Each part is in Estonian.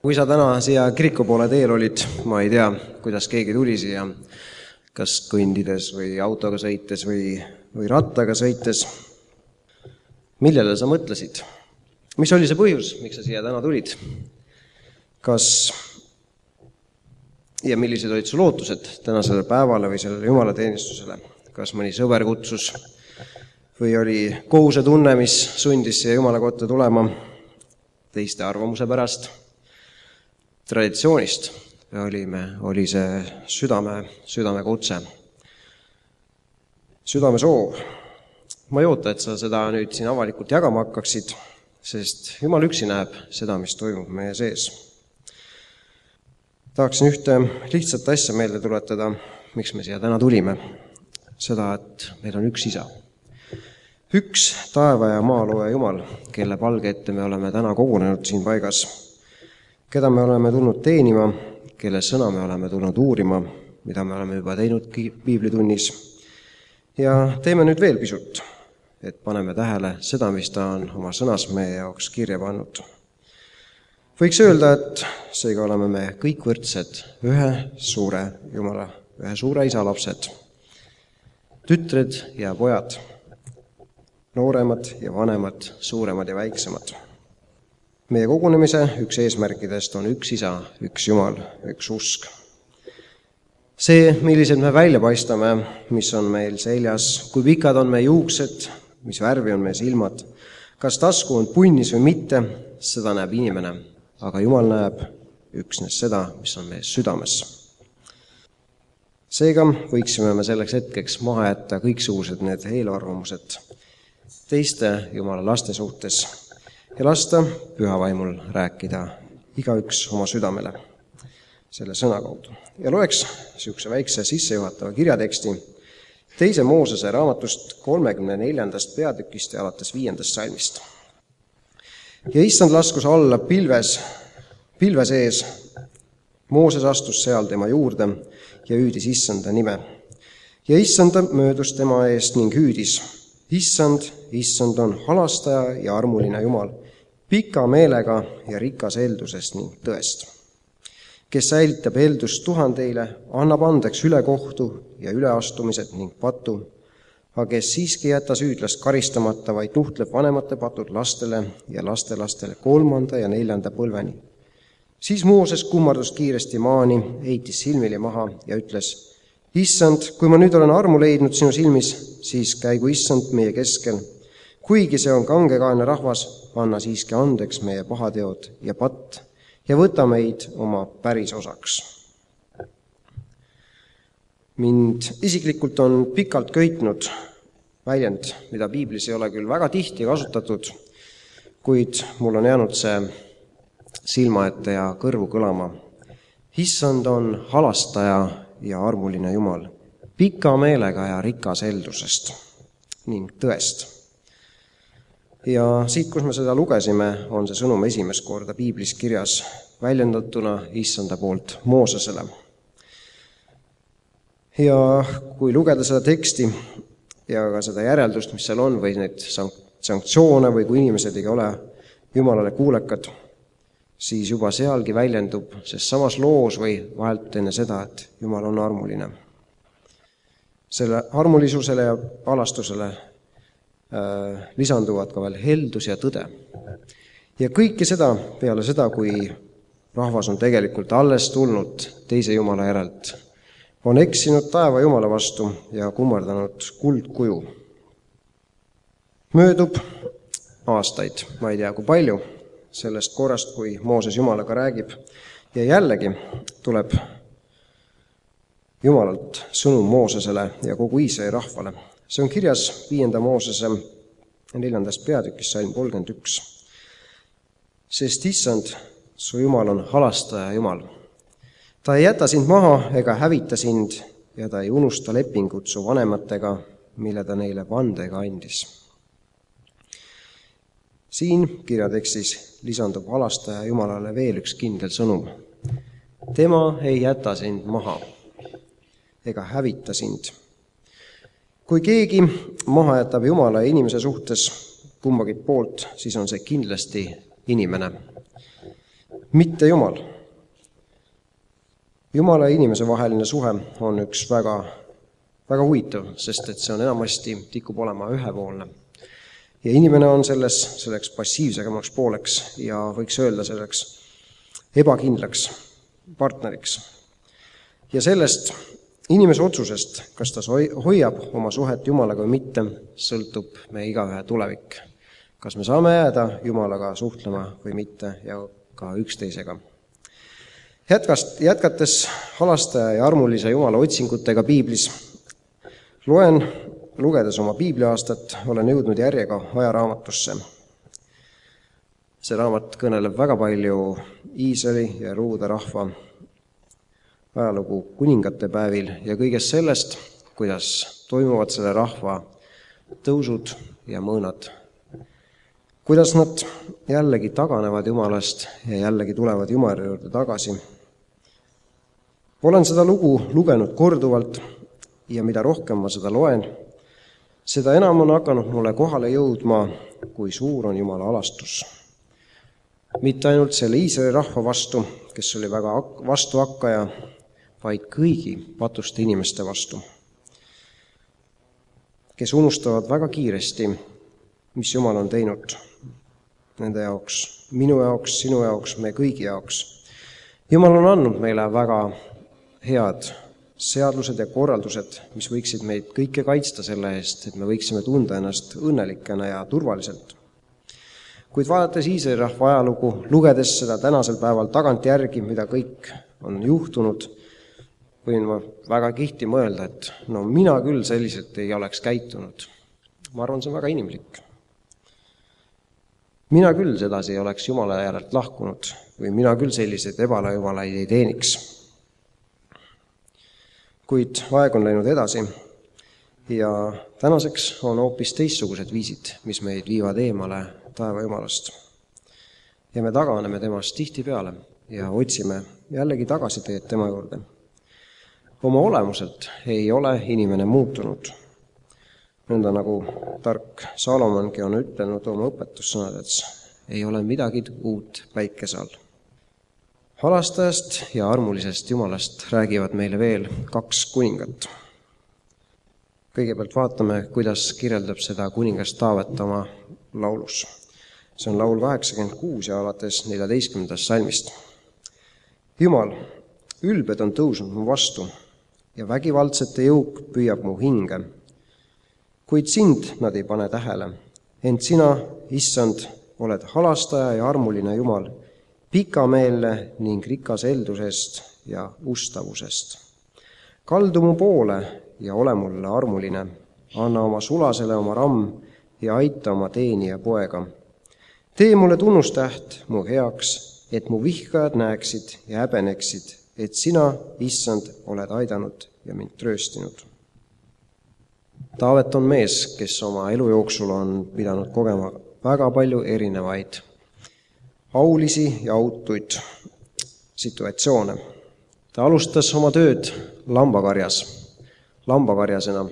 Kui sa täna siia kiriku poole teel olid, ma ei tea, kuidas keegi tuli siia, kas kõndides või autoga sõites või rattaga sõites, millele sa mõtlesid? Mis oli see põhjus, miks sa siia täna tulid? Ja millised olid su lootused tänasele päevale või sellele jumalateenistusele? Kas mõni sõber kutsus või oli kohusetunne, mis sundis siia Jumala kotta tulema teiste arvamuse pärast? Traditsioonist oli see südame kutse, südame soov. Ma ei oota, et sa seda nüüd siin avalikult jagama hakkaksid, sest Jumal üksi näeb seda, mis toimub meie sees. Tahaksin ühte lihtsat asja meelde tuletada, miks me siia täna tulime. Seda, et meil on üks isa. Üks taeva ja maa looja Jumal, kelle palge ette me oleme täna kogunenud siin paigas, keda me oleme tulnud teenima, kelle sõna me oleme tulnud uurima, mida me oleme juba teinud piiblitunnis. Ja teeme nüüd veel pisut, et paneme tähele seda, mis ta on oma sõnas meie jaoks kirja pannud. Võiks öelda, et seega oleme me kõik võrdsed ühe suure Jumala, ühe suure isa lapsed, tütred ja pojad, nooremad ja vanemad, suuremad ja väiksemad. Meie kogunemise üks eesmärkidest on üks isa, üks Jumal, üks usk. See, millised me välja paistame, mis on meil seljas, kui pikad on meie juuksed, mis värvi on meie silmad, kas tasku on punnis või mitte, seda näeb inimene, aga Jumal näeb üksnes seda, mis on meie südames. Seega võiksime me selleks hetkeks maha jätta kõiksugused need eelarvamused teiste Jumala laste suhtes, ja lasta pühavaimul rääkida igaüks oma südamele selle sõna kaudu. Ja loeks niisuguse väikse sissejuhatava kirjateksti 2. Moosese raamatust 34. peatükist ja alates 5. salmist. Ja issand laskus alla pilve sees. Mooses astus seal tema juurde ja hüüdis issanda nime. Ja issanda möödus tema eest ning hüüdis: Issand on halastaja ja armuline Jumal, pika meelega ja rikas eeldusest ning tõest, kes säilitab eeldust tuhandeile, annab andeks ülekohtu ja üleastumised ning patu, aga kes siiski jätta süüdlast karistamata, vaid nuhtleb vanemate patud lastele ja lastelastele 3. ja 4. põlveni. Siis Mooses kummardus kiiresti maani, heitis silmili maha ja ütles: Issand, kui ma nüüd olen armu leidnud sinu silmis, siis käigu issand meie keskel. Kuigi see on kangekaelne rahvas, anna siiski andeks meie pahateod ja patt ja võta meid oma päris osaks. Mind isiklikult on pikalt köitnud väljend, mida piiblis ei ole küll väga tihti kasutatud, kuid mul on jäänud see silma ette ja kõrvu kõlama. Issand on halastaja ja armuline Jumal, pika meelega ja rikas eeldusest ning tõest. Ja siit, kus me seda lugesime, on see sõnum esimest korda piiblis kirjas väljendatuna issanda poolt Moosesele. Ja kui lugeda seda teksti ja ka seda järeldust, mis seal on, või neid sanktsioone, või kui inimesed ei ole Jumalale kuulekad, siis juba sealgi väljendub ses samas loos või vahelt enne seda, et Jumal on armuline. Selle armulisusele ja alastusele lisanduvad ka veel heldus ja tõde. Ja kõike seda peale seda, kui rahvas on tegelikult alles tulnud teise Jumala järelt, on eksinud taeva Jumala vastu ja kummardanud kuldkuju. Möödub aastaid, ma ei tea kui palju, sellest korrast, kui Mooses Jumalaga räägib, ja jällegi tuleb Jumalalt sõnum Moosesele ja kogu Iisraeli rahvale. See on kirjas 5. Moosese 4. peatükis salm 31. Sest issand, su Jumal on halastaja Jumal. Ta ei jäta sind maha ega hävita sind ja ta ei unusta lepingut su vanematega, mille ta neile vandega andis. Siin kirjatekstis lisandub halastaja Jumalale veel üks kindel sõnum. Tema ei jäta sind maha ega hävita sind. Kui keegi maha jätab Jumala ja inimese suhtes kumbagi poolt, siis on see kindlasti inimene. mitte Jumal. Jumala ja inimese vaheline suhe on üks väga huvitav, sest et see on enamasti tikub olema ühepoolne. Ja inimene on selleks passiivsegemaks pooleks ja võiks öelda selleks ebakindlaks partneriks. Ja sellest inimese otsusest, kas ta hoiab oma suhet Jumalaga või mitte, sõltub me igaühe tulevik. Kas me saame jääda Jumalaga suhtlema või mitte ja ka üksteisega. Jätkates halastaja ja armulise Jumala otsingutega piiblis, lugedes oma piibliaastat, olen jõudnud järjega ajaraamatusse. See raamat kõneleb väga palju Iisraeli ja Ruuda rahva ajalugu kuningate päevil ja kõigest sellest, kuidas toimuvad selle rahva tõusud ja mõõnad. Kuidas nad jällegi taganevad Jumalast ja jällegi tulevad Jumala juurde tagasi. Olen seda lugu lugenud korduvalt ja mida rohkem ma seda loen, seda enam on hakanud mulle kohale jõudma, kui suur on Jumala alastus. Mitte ainult selle Iisraeli rahva vastu, kes oli väga vastuhakkaja, vaid kõigi patuste inimeste vastu, kes unustavad väga kiiresti, mis Jumal on teinud nende jaoks, minu jaoks, sinu jaoks, me kõigi jaoks. Jumal on andnud meile väga head seadused ja korraldused, mis võiksid meid kõike kaitsta selle eest, et me võiksime tunda ennast õnnelikena ja turvaliselt. Kuid vaadates Iisraeli rahva ajalugu, lugedes seda tänasel päeval tagantjärgi, mida kõik on juhtunud, võin ma väga tihti mõelda, et no mina küll selliselt ei oleks käitunud. Ma arvan, see on väga inimlik. Mina küll sedasi ei oleks Jumala järelt lahkunud või mina küll selliseid ebalajumalaid ei teeniks. Kuid aeg on läinud edasi ja tänaseks on hoopis teistsugused viisid, mis meid viivad eemale taeva Jumalast. Ja me taganeme temast tihtipeale ja otsime jällegi tagasiteed tema juurde. Oma olemuselt ei ole inimene muutunud. Nõnda nagu tark Salomongi on ütlenud oma õpetussõnades, ei ole midagi uut päikese all. Halastajast ja armulisest Jumalast räägivad meile veel 2 kuningat. Kõigepealt vaatame, kuidas kirjeldab seda kuningast Taavet oma laulus. See on laul 86 ja alates 14. salmist. Jumal, ülbed on tõusnud mu vastu ja vägivaldsete jõuk püüab mu hinge. Kuid sind nad ei pane tähele, ent sina, issand, oled halastaja ja armuline Jumal, pikameelne ning rikas eldusest ja ustavusest. Kaldu mu poole ja ole mulle armuline, anna oma sulasele oma ramm ja aita oma teenija poega. Tee mulle tunnustäht mu heaks, et mu vihkajad näeksid ja häbeneksid, et sina, issand, oled aidanud ja mind trööstinud. Taavet on mees, kes oma elu jooksul on pidanud kogema väga palju erinevaid aulisi ja autuid situatsioone. Ta alustas oma tööd lambakarjasena.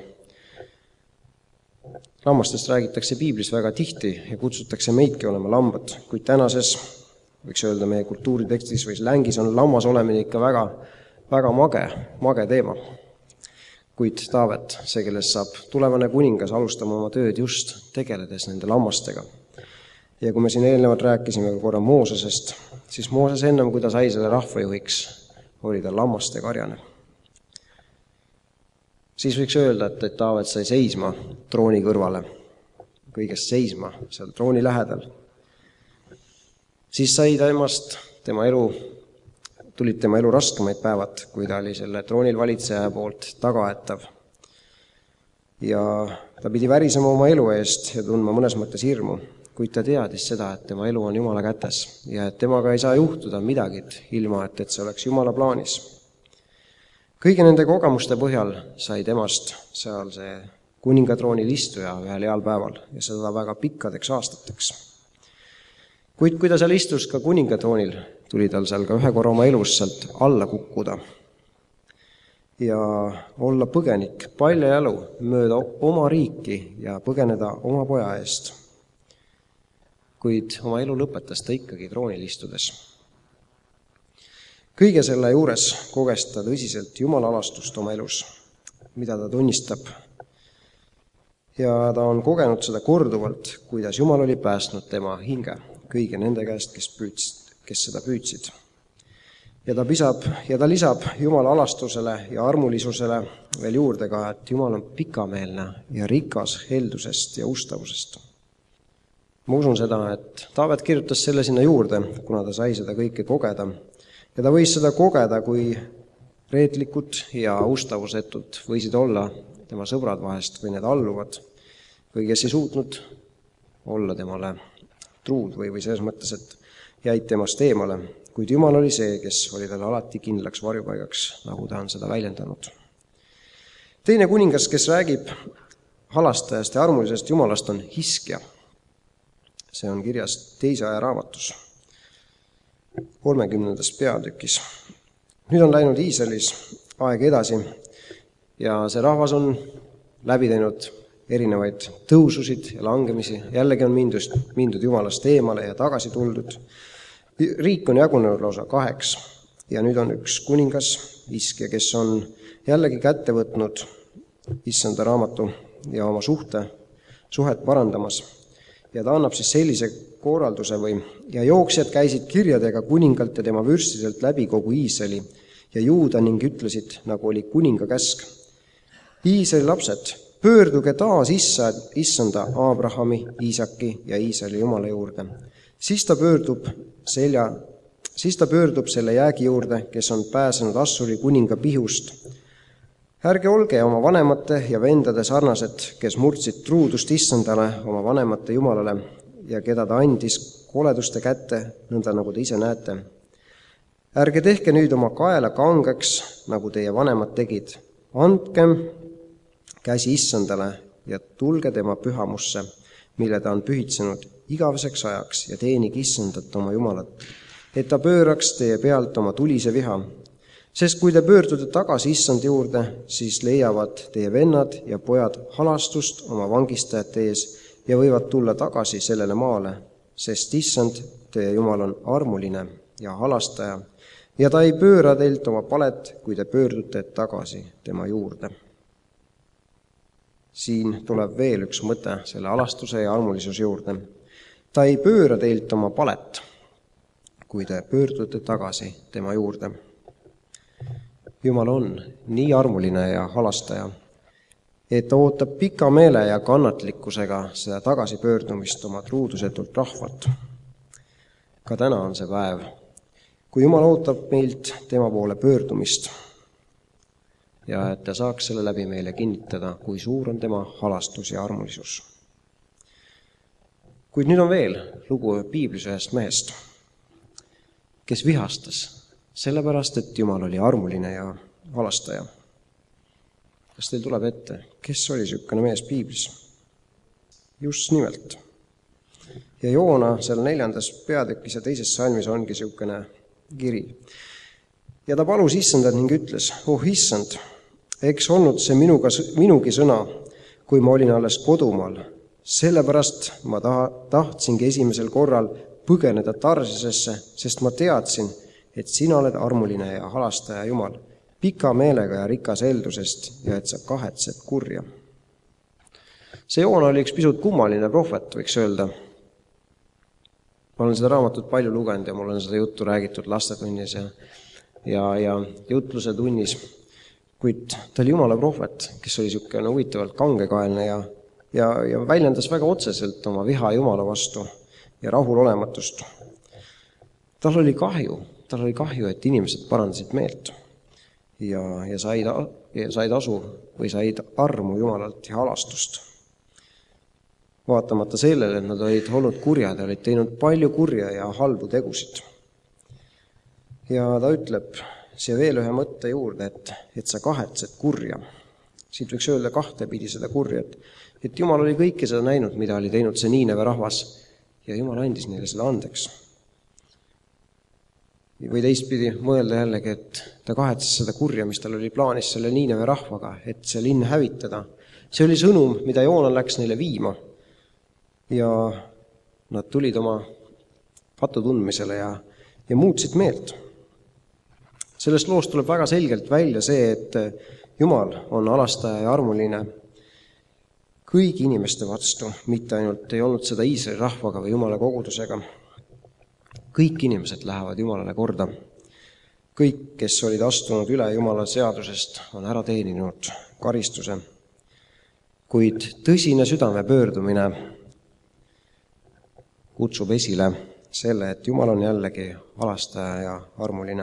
Lammastest räägitakse piiblis väga tihti ja kutsutakse meidki olema lambad, kuid tänases, võiks öelda meie kultuuritekstis või slängis on lammas olemine ikka väga mage teema. Kuid Taavet, see, kellest saab tulevane kuningas alustama oma tööd just tegeledes nende lammastega. Ja kui me siin eelnevalt rääkisime korra Moosesest, siis Mooses ennem, kui ta sai selle rahvajuhiks, oli ta lammaste karjane. Siis võiks öelda, et Taavet sai seisma trooni kõrvale, kõigest seisma seal trooni lähedal. Siis sai tulid tema elu raskemaid päevad, kui ta oli selle troonil valitseja poolt tagaetav. Ja ta pidi värisema oma elu eest ja tundma mõnes mõttes hirmu, kuid ta teadis seda, et tema elu on Jumala kätes ja et temaga ei saa juhtuda midagi ilma, et see oleks Jumala plaanis. Kõigi nende kogemuste põhjal sai temast seal see kuningatroonil istuja ühel heal päeval ja seda väga pikkadeks aastateks. Kuid kui ta seal istus ka kuningatroonil, tuli tal seal ka ühe korra oma elus sealt alla kukkuda ja olla põgenik paljajalu mööda oma riiki ja põgeneda oma poja eest. Kuid oma elu lõpetas ta ikkagi troonil istudes. Kõige selle juures koges ta tõsiselt Jumala alastust oma elus, mida ta tunnistab. Ja ta on kogenud seda korduvalt, kuidas Jumal oli päästnud tema hinge kõigi nende käest, kes seda püüdsid. Ja ta lisab Jumala alastusele ja armulisusele veel juurde ka, et Jumal on pikameelne ja rikas heldusest ja ustavusest. Ma usun seda, et Taavet kirjutas selle sinna juurde, kuna ta sai seda kõike kogeda. Ja ta võis seda kogeda, kui reetlikud ja ustavusetud võisid olla tema sõbrad vahest või need alluvad, või kes ei suutnud olla temale truud või selles mõttes, et jäid temast eemale. Kuid Jumal oli see, kes oli talle alati kindlaks varjupaigaks, nagu ta on seda väljendanud. Teine kuningas, kes räägib halastajast ja armulisest Jumalast, on Hiskja. See on kirjas 2. aja raamatus, 30. peatükis. Nüüd on läinud Iisraelis aeg edasi ja see rahvas on läbi teinud erinevaid tõususid ja langemisi. Jällegi on mindud Jumalast eemale ja tagasi tuldud. Riik on jagunenud lausa 2 ja nüüd on üks kuningas, Hiskja, kes on jällegi kätte võtnud Issanda raamatu ja oma suhet parandamas. Ja ta annab siis sellise korralduse ja jooksjad käisid kirjadega kuningalt ja tema vürstidelt läbi kogu Iisraeli ja Juuda ning ütlesid, nagu oli kuninga käsk. Iisraeli lapsed, pöörduge taas Issanda Abrahami, Iisaki ja Iisraeli Jumala juurde. Siis ta pöördub selle jäägi juurde, kes on pääsenud Assuri kuninga pihust. Ärge olge oma vanemate ja vendade sarnased, kes murdsid truudust Issandale, oma vanemate Jumalale, ja keda ta andis koleduste kätte, nõnda nagu te ise näete. Ärge tehke nüüd oma kaela kangeks, nagu teie vanemad tegid. Andkem käsi Issandale ja tulge tema pühamusse, mille ta on pühitsenud igaveseks ajaks ja teenige Issandat oma Jumalat, et ta pööraks teie pealt oma tulise viha. Sest kui te pöördute tagasi Issand juurde, siis leiavad teie vennad ja pojad halastust oma vangistajate ees ja võivad tulla tagasi sellele maale, sest Issand, teie Jumal, on armuline ja halastaja ja ta ei pööra teilt oma palet, kui te pöördute tagasi tema juurde. Siin tuleb veel üks mõte selle halastuse ja armulisuse juurde. Ta ei pööra teilt oma palet, kui te pöördute tagasi tema juurde. Jumal on nii armuline ja halastaja, et ta ootab pika meele ja kannatlikkusega seda tagasipöördumist oma truudusetult rahvalt. Ka täna on see päev, kui Jumal ootab meilt tema poole pöördumist ja et ta saaks selle läbi meile kinnitada, kui suur on tema halastus ja armulisus. Kuid nüüd on veel lugu piiblis ühest mehest, kes vihastas sellepärast, et Jumal oli armuline ja halastaja. Kas teil tuleb ette, kes oli niisugune mees piiblis? Just nimelt. Ja Joona seal 4. peatükis ja 2. salmis ongi niisugune kiri. Ja ta palus Issandat ning ütles, Issand, eks olnud see minugi sõna, kui ma olin alles kodumaal. Sellepärast ma tahtsingi esimesel korral põgeneda Tarsisesse, sest ma teadsin, et sina oled armuline ja halastaja Jumal, pika meelega ja rikas heldusest ja et sa kahetsed kurja. See Joona oli üks pisut kummaline prohvet, võiks öelda. Ma olen seda raamatut palju lugenud ja mul on seda juttu räägitud lastetunnis ja jutluse tunnis, kuid ta oli Jumala prohvet, kes oli niisugune huvitavalt kangekaelne ja väljendas väga otseselt oma viha Jumala vastu ja rahulolematust. Tal oli kahju, et inimesed parandasid meelt ja said asu või said armu Jumalalt ja halastust. Vaatamata sellele, et nad olid olnud kurjad ja olid teinud palju kurja ja halbu tegusid. Ja ta ütleb siia veel ühe mõtte juurde, et sa kahetsed kurja. Siit võiks öelda kahtepidi seda kurja, et Jumal oli kõike seda näinud, mida oli teinud see Niineve rahvas ja Jumal andis neile seda andeks. Või teistpidi mõelda jällegi, et ta kahetses seda kurja, mis tal oli plaanis selle Niineve rahvaga, et see linn hävitada. See oli sõnum, mida Joona läks neile viima ja nad tulid oma patu tundmisele ja muutsid meelt. Sellest loost tuleb väga selgelt välja see, et Jumal on halastaja ja armuline kõigi inimeste vastu, mitte ainult ei olnud seda Iisraeli rahvaga või Jumala kogudusega. Kõik inimesed lähevad Jumalale korda. Kõik, kes olid astunud üle Jumala seadusest, on ära teeninud karistuse. Kuid tõsine südame pöördumine kutsub esile selle, et Jumal on jällegi halastaja ja armuline.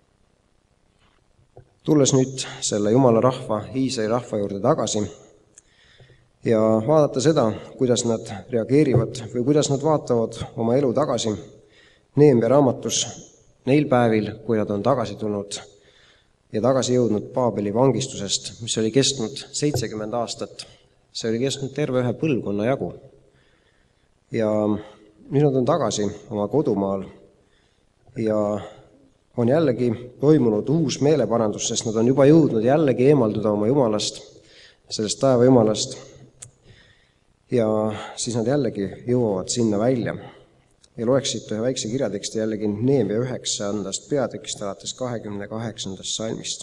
Tulles nüüd selle Jumala rahva, Iisraeli rahva juurde tagasi ja vaadata seda, kuidas nad reageerivad või kuidas nad vaatavad oma elu tagasi Neemia raamatus neil päevil, kui nad on tagasi tulnud ja tagasi jõudnud Paabeli vangistusest, mis oli kestnud 70 aastat. See oli kestnud terve ühe põlvkonna jagu. Ja nüüd nad on tagasi oma kodumaal ja on jällegi toimunud uus meeleparandus, sest nad on juba jõudnud jällegi eemalduda oma Jumalast, sellest taeva Jumalast. Ja siis nad jällegi jõuavad sinna välja. Ja loeksid ühe väikse kirjateksti jällegi Neemia 9. peatükist alates 28. salmist.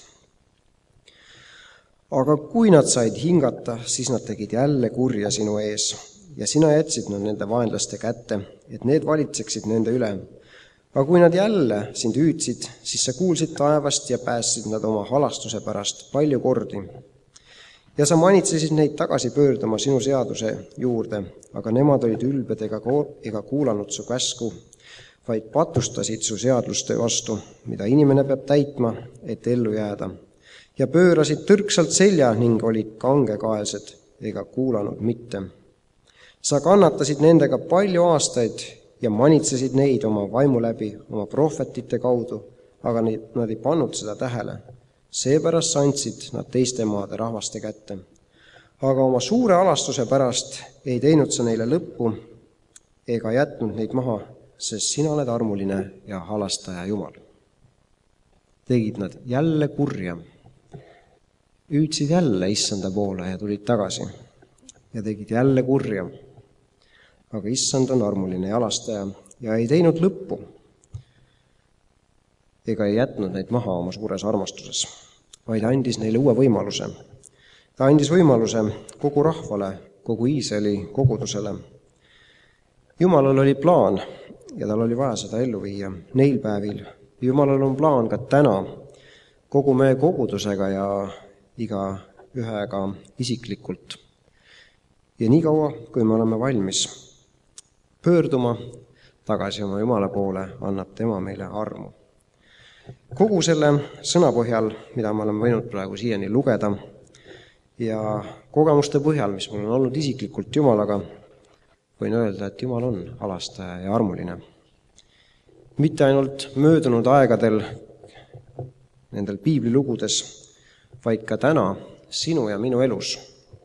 Aga kui nad said hingata, siis nad tegid jälle kurja sinu ees ja sina jätsid nad nende vaenlaste kätte, et need valitseksid nende üle. Aga kui nad jälle sind hüüdsid, siis sa kuulsid taevast ja päästsid nad oma halastuse pärast palju kordi. Ja sa manitsesid neid tagasi pöörduma sinu seaduse juurde, aga nemad olid ülbed ega kuulanud su käsku, vaid patustasid su seaduste vastu, mida inimene peab täitma, et ellu jääda. Ja pöörasid tõrksalt selja ning olid kangekaelsed ega kuulanud mitte. Sa kannatasid nendega palju aastaid ja manitsesid neid oma vaimu läbi, oma prohvetite kaudu, aga nad ei pannud seda tähele. Seepärast andsid nad teiste maade rahvaste kätte. Aga oma suure alastuse pärast ei teinud sa neile lõppu ega jätnud neid maha, sest sina oled armuline ja halastaja Jumal. Tegid nad jälle kurja, hüüdsid jälle issanda poole ja tulid tagasi ja tegid jälle kurja. Aga issand on armuline ja halastaja ja ei teinud lõppu ega ei jätnud neid maha oma suures armastuses, vaid andis neile uue võimaluse. Ta andis võimaluse kogu rahvale, kogu Iisraeli kogudusele. Jumalal oli plaan ja tal oli vaja seda ellu viia neil päevil. Jumalal on plaan ka täna kogu meie kogudusega ja iga ühega isiklikult. Ja nii kaua, kui me oleme valmis pöörduma tagasi oma Jumala poole, annab tema meile armu. Kogu selle sõna põhjal, mida me oleme võinud praegu siiani lugeda ja kogemuste põhjal, mis mul on olnud isiklikult Jumalaga, võin öelda, et Jumal on halastaja ja armuline. Mitte ainult möödunud aegadel nendel piiblilugudes, vaid ka täna sinu ja minu elus.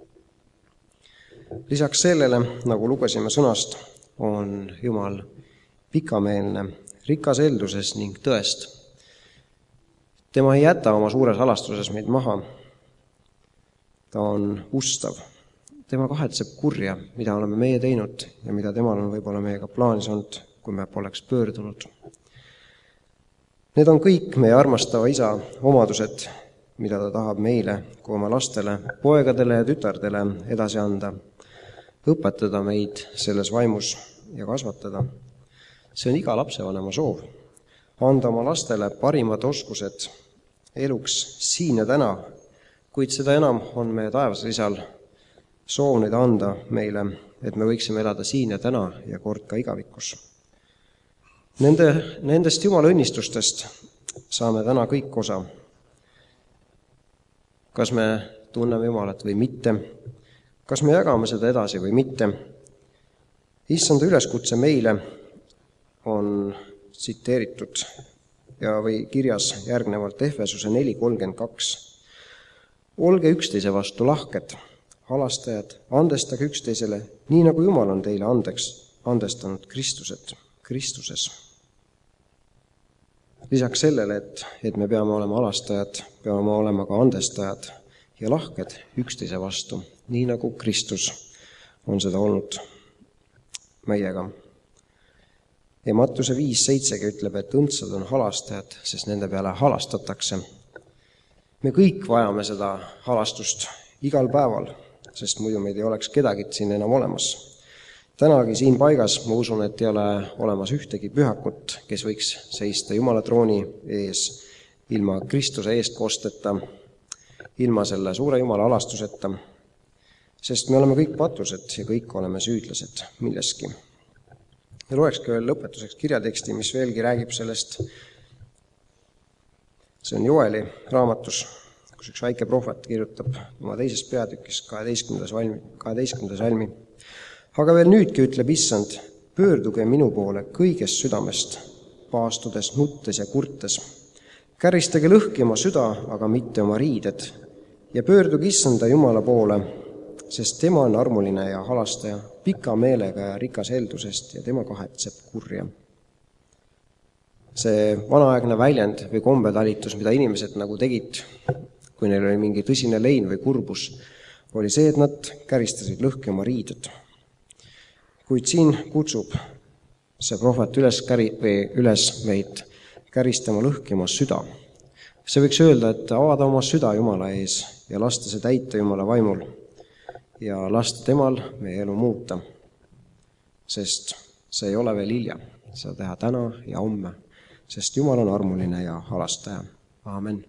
Lisaks sellele, nagu lugesime sõnast, on Jumal pikameelne, rikas helduses ning tõest. Tema ei jäta oma suures halastuses meid maha. Ta on ustav. Tema kahetseb kurja, mida oleme meie teinud ja mida temal on võib-olla meiega plaanis olnud, kui me poleks pöördunud. Need on kõik meie armastava isa omadused, mida ta tahab meile kui oma lastele, poegadele ja tütardele edasi anda, õpetada meid selles vaimus ja kasvatada. See on iga lapsevanema soov. Anda oma lastele parimad oskused eluks siin ja täna, kuid seda enam on meie taevasel isal soov neid anda meile, et me võiksime elada siin ja täna ja kord ka igavikus. Nendest Jumala õnnistustest saame täna kõik osa. Kas me tunneme Jumalat või mitte, kas me jagame seda edasi või mitte. Issanda üleskutse meile on tsiteeritud või kirjas järgnevalt Efesuse 4:32. Olge üksteise vastu lahked, halastajad, andestage üksteisele, nii nagu Jumal on teile andestanud Kristuses. Lisaks sellele, et me peame olema halastajad, peame olema ka andestajad ja lahked üksteise vastu, nii nagu Kristus on seda olnud meiega. Ja Mattuse 5:7 ütleb, et õndsad on halastajad, sest nende peale halastatakse. Me kõik vajame seda halastust igal päeval, sest muidu meid ei oleks kedagi siin enam olemas. Tänagi siin paigas ma usun, et ei ole olemas ühtegi pühakut, kes võiks seista Jumala trooni ees ilma Kristuse eestkosteta, ilma selle suure Jumala halastuseta, sest me oleme kõik patused ja kõik oleme süüdlased milleski. Ja loekski veel lõpetuseks kirjateksti, mis veelgi räägib sellest. See on Joeli raamatus, kus üks väike prohvet kirjutab oma 2. peatükis 12. salmi. Aga veel nüüdki ütleb Issand, pöörduge minu poole kõigest südamest, paastudes, nuttes ja kurtes. Käristage lõhki oma süda, aga mitte oma riided, ja pöörduge Issanda Jumala poole, sest tema on armuline ja halastaja, pika meelega ja rikas heldusest ja tema kahetseb kurja. See vanaaegne väljend või kombetalitus, mida inimesed nagu tegid, kui neil oli mingi tõsine lein või kurbus, oli see, et nad käristasid lõhki oma riided. Kuid siin kutsub see prohvet üles meid käristama lõhki oma süda. See võiks öelda, et avada oma süda Jumala ees ja lasta see täita Jumala vaimul ja lasta temal meie elu muuta, sest see ei ole veel hilja, seda teha täna ja homme, sest Jumal on armuline ja halastaja. Aamen.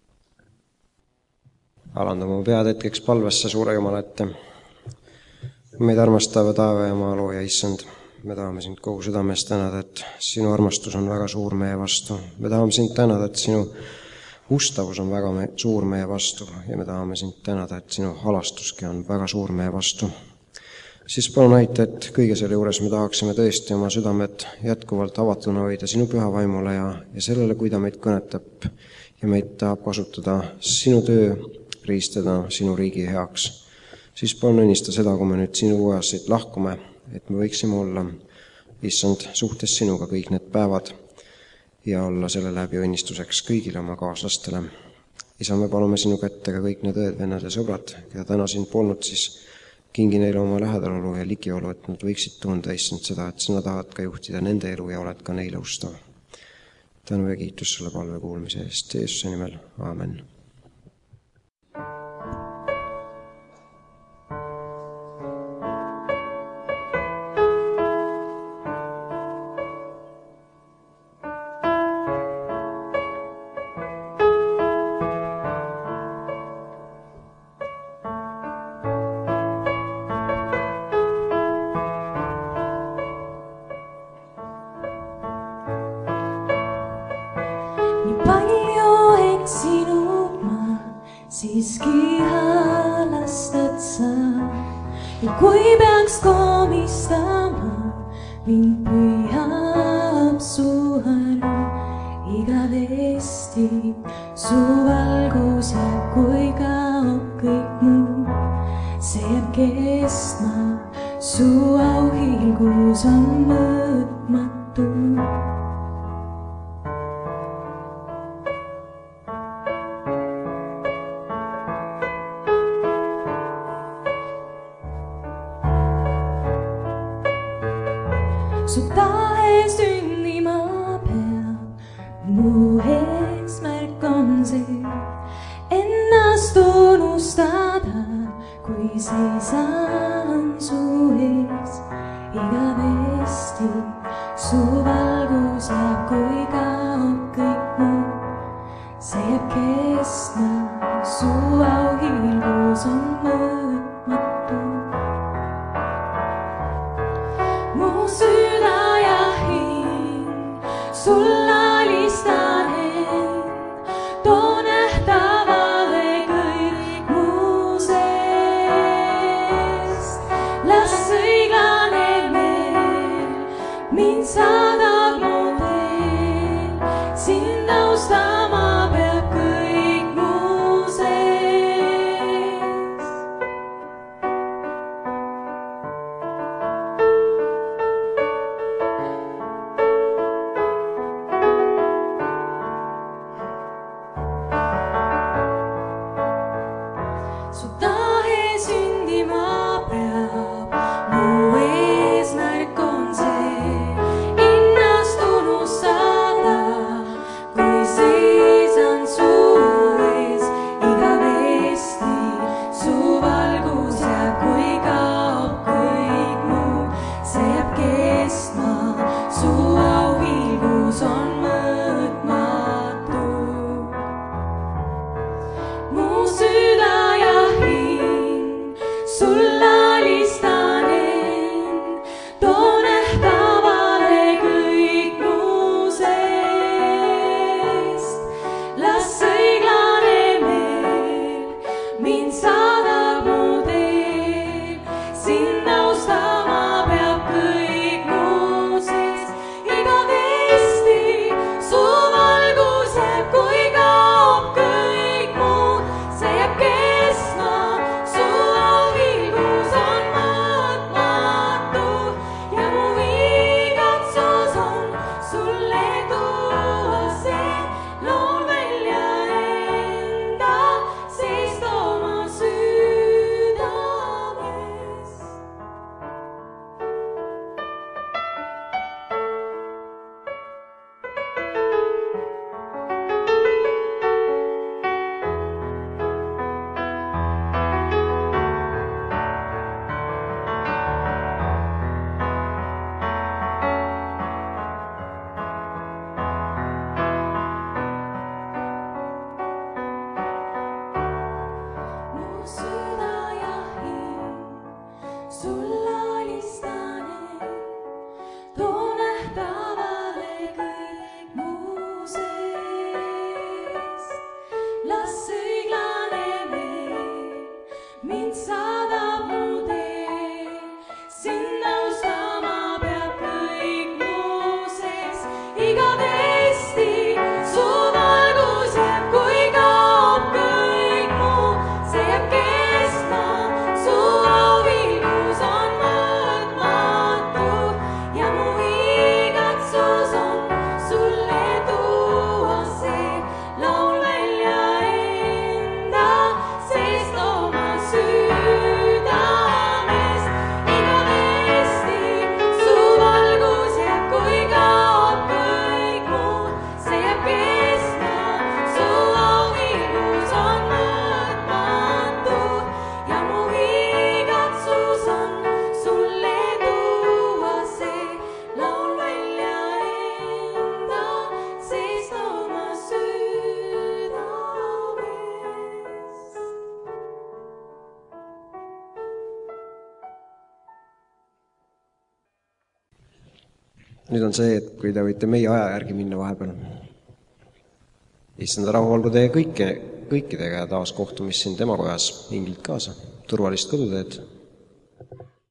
Alandame oma pead hetkeks palvesse suure Jumala ette. Meid armastava taeva ja maa looja, Issand, me tahame sind kogu südamest tänada, et sinu armastus on väga suur meie vastu. Me tahame sind tänada, et sinu ustavus on väga suur meie vastu ja me tahame sind tänada, et sinu halastuski on väga suur meie vastu. Siis palun aita, et kõige selle juures me tahaksime tõesti oma südamed jätkuvalt avatuna hoida sinu püha vaimule ja sellele, kui ta meid kõnetab ja meid tahab kasutada sinu töö riistada sinu riigi heaks. Siis palun õnnista seda, kui me nüüd sinu ujas siit lahkume, et me võiksime olla, Issand, suhtes sinuga kõik need päevad ja olla selle läbi õnnistuseks kõigile oma kaaslastele. Isa, me palume sinu kätte ka kõik need õed, vennad ja sõbrad, keda täna siin polnud, siis kingi neile oma lähedalolu ja ligiolu, et nad võiksid tunda, Issand, seda, et sina tahad ka juhtida nende elu ja oled ka neile ustav. Tänu ja kiitus sulle palve kuulmise eest, Jeesuse nimel, aamen. Siiski halastad sa ja kui peaks komistama, mind püüab su arm igavesti. Su valgus jääb, kui kaob kõik muu, see jääb kestma. Su auhiilgus on mõõtmatu. Su tahe sünnima peab, mu eesmärk on see, ennast unustada, kui seisan su ees igavesti. Su valgus jääb, kui kaob kõik muu, see jääb kestma. Su auhiilgus on mõõtmatu. Mu süda ja hing sul alistan end, too nähtavale kõik mu seest. Las õiglane meel mind saadab mu teel, sind austama peab kõik mu seest. nüüd on see, et kui te võite meie aja järgi minna vahepeal. Issanda rahu olgu teie kõikidega ja taas kohtumist siin tema kojas. Inglilt kaasa. Turvalist koduteed.